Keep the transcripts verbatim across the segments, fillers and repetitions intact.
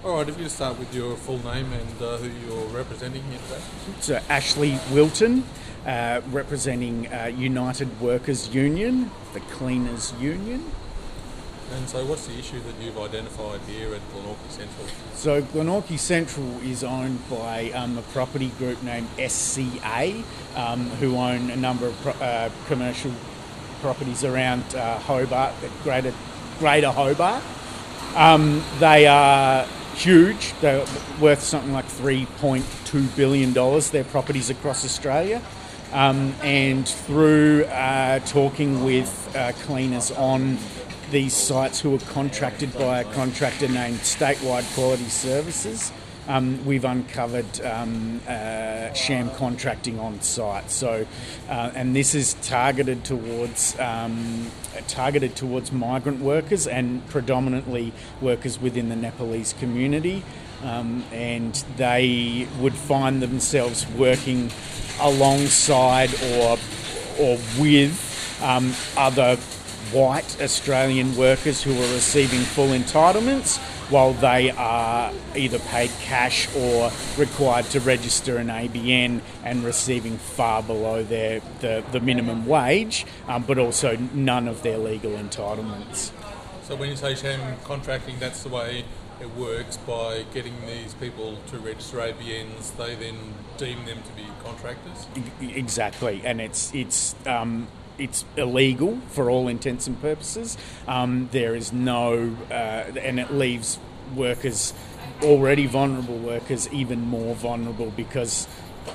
All right, if you start with your full name and uh, who you're representing here today. So Ashley Wilton, uh, representing uh, United Workers Union, the Cleaners Union. And so what's the issue that you've identified here at Glenorchy Central? So Glenorchy Central is owned by um, a property group named S C A, um, who own a number of pro- uh, commercial properties around uh, Hobart, Greater, Greater Hobart. Um, they are huge. They're worth something like three point two billion dollars, their properties across Australia. Um, and through uh, talking with uh, cleaners on these sites who are contracted by a contractor named Statewide Quality Services, um, we've uncovered um, uh, sham contracting on site. So, uh, and this is targeted towards um, targeted towards migrant workers and predominantly workers within the Nepalese community, um, and they would find themselves working alongside or or with um, other white Australian workers who are receiving full entitlements while they are either paid cash or required to register an A B N and receiving far below their the, the minimum wage, um, but also none of their legal entitlements. So when you say sham contracting, that's the way it works. By getting these people to register A B Ns, they then deem them to be contractors? Exactly, and it's it's um, it's illegal for all intents and purposes. Um, there is no, uh, and it leaves workers, already vulnerable workers, even more vulnerable because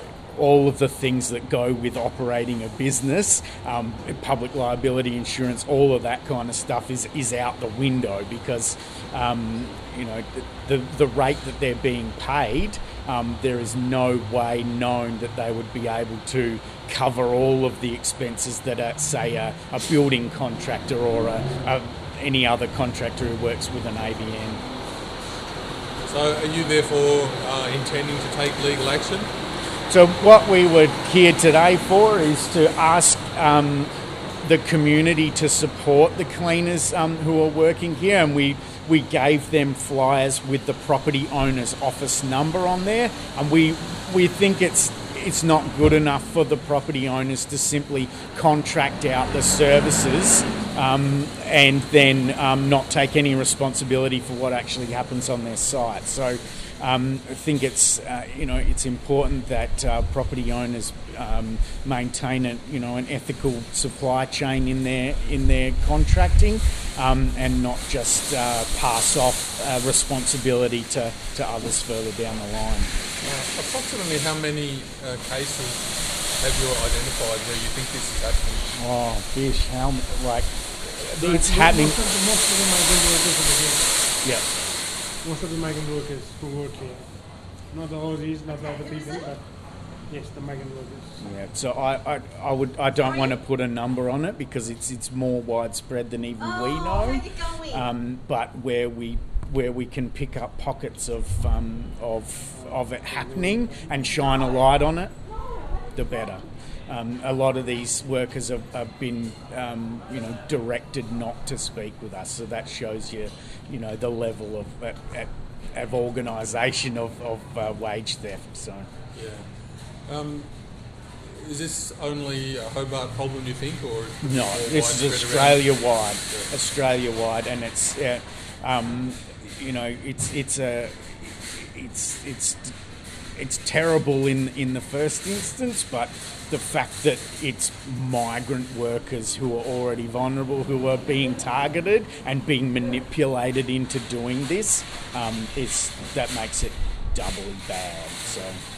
all of the things that go with operating a business, um, public liability insurance, all of that kind of stuff is, is out the window because, um, you know, the the rate that they're being paid, um, there is no way known that they would be able to cover all of the expenses that, a, say, a, a building contractor or a, a, any other contractor who works with an A B N. So are you therefore uh, intending to take legal action? So what we were here today for is to ask um, the community to support the cleaners um, who are working here, and we we gave them flyers with the property owner's office number on there, and we we think it's it's not good enough for the property owners to simply contract out the services um, and then um, not take any responsibility for what actually happens on their site. So um, I think it's uh, you know it's important that uh, property owners um, maintain a, you know an ethical supply chain in their in their contracting um, and not just uh, pass off uh, responsibility to, to others further down the line. Uh, approximately how many uh, cases have you identified where you think this is happening? Oh, fish, how, like, But it's most happening. Of the, most of the migrant workers are here. Yeah. Most of the migrant workers who work here. Not the Aussies, not the other people, but yes, the migrant workers. Yeah, so I, I, I would I don't want to put a number on it because it's it's more widespread than even Oh, we know. where's it going? Um, but where we where we can pick up pockets of um, of of it happening and shine a light on it, the better. Um, a lot of these workers have, have been, um, you know, directed not to speak with us, so that shows you, you know, the level of uh, of organisation of, of uh, wage theft. So, Yeah. Um, is this only a Hobart problem, you think, or no, more this is widespread around? Australia-wide, Yeah. Australia-wide, and it's, uh, um, you know, it's it's a it's it's it's terrible in in the first instance, but the fact that it's migrant workers who are already vulnerable, who are being targeted and being manipulated into doing this, um, is that makes it doubly bad. So,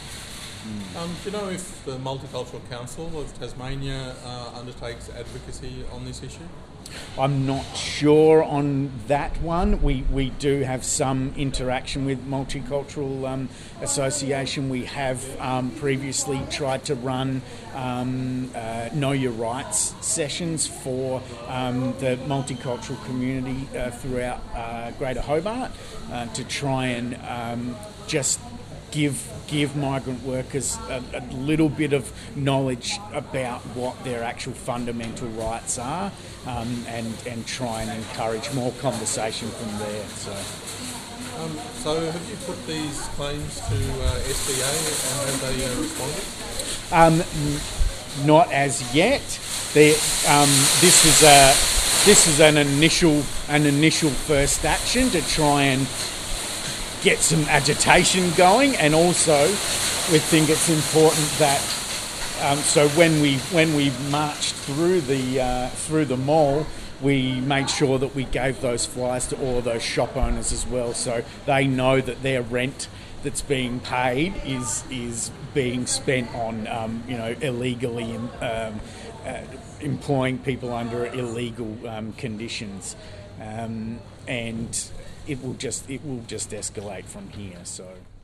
Um, do you know if the Multicultural Council of Tasmania uh, undertakes advocacy on this issue? I'm not sure on that one. We we do have some interaction with Multicultural um, Association. We have um, previously tried to run um, uh, Know Your Rights sessions for um, the multicultural community uh, throughout uh, Greater Hobart uh, to try and um, just give give migrant workers a, a little bit of knowledge about what their actual fundamental rights are, um, and and try and encourage more conversation from there. So. Um, so have you put these claims to uh, S B A and have they uh, responded? Um, n- not as yet. They, um, this was a this was an initial an initial first action to try and get some agitation going, and also we think it's important that um, so when we when we marched through the uh, through the mall, we made sure that we gave those flyers to all of those shop owners as well, so they know that their rent that's being paid is is being spent on um, you know illegally um, uh, employing people under illegal um, conditions, um, and it will just it will just escalate from here. So.